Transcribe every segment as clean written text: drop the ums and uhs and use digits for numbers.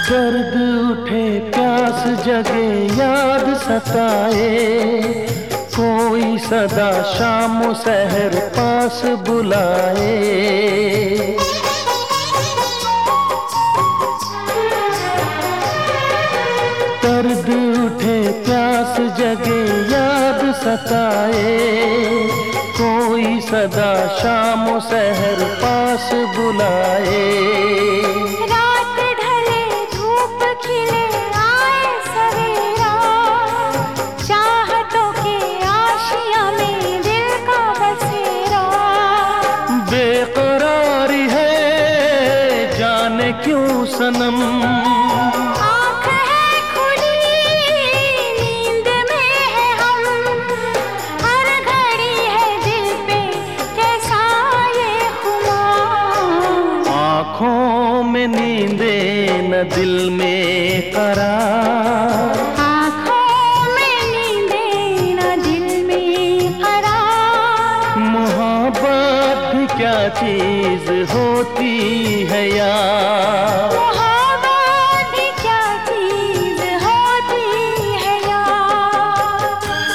दर्द उठे प्यास जगे याद सताए, कोई सदा शाम सहर पास बुलाए। दर्द उठे प्यास जगे याद सताए, कोई सदा शाम सहर पास बुलाए। बेकरारी है जाने क्यों सनम, आँख है खुली नींद में है हम, हर घड़ी है दिल पे कैसा ये खुमार। आँखों में नींदे न दिल में करार, आँखों में नींदे न दिल में करार। मोहब्बत भी क्या चीज होती है यार, मोहब्बत भी क्या चीज होती है यार।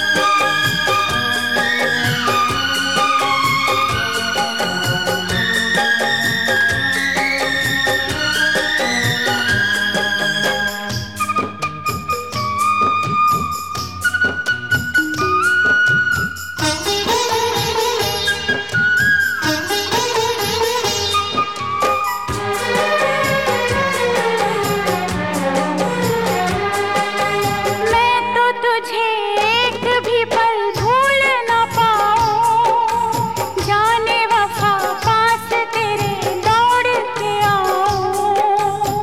तुझे एक भी पल भूल न पाऊं, जाने वफा पास तेरे दौड़ के आऊं।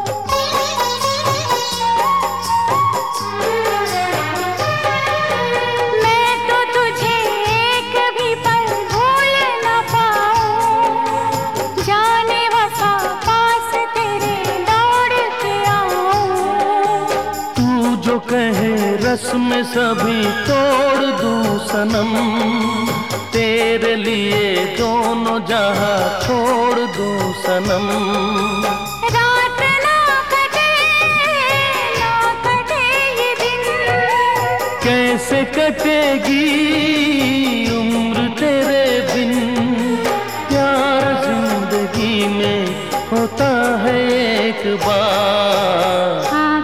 मैं तो तुझे एक भी पल भूल न पाऊं, जाने वफा पास तेरे दौड़ के आऊं। तू जो कहे रस्म सभी तोड़ दूं सनम, तेरे लिए दोनों जहां छोड़ दूं सनम। रात ना कटे ये दिन, कैसे कटेगी उम्र तेरे बिन, प्यार जिंदगी में होता है एक बार।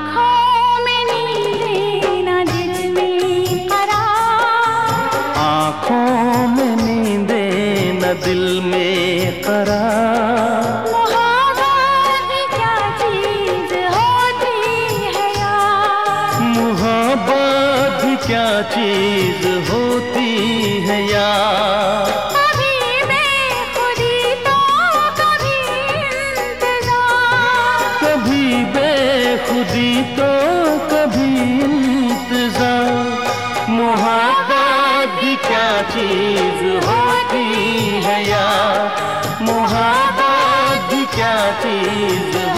आँखों में नींदे न दिल में करार, मोहब्बत भी क्या चीज होती है यार। मोहब्बत भी क्या चीज होती है यार। कभी बेखुदी तो कभी इंतजार, कभी बेखुदी तो कभी इंतजार। मोहब्बत भी क्या चीज होती है यार, मोहब्बत भी क्या चीज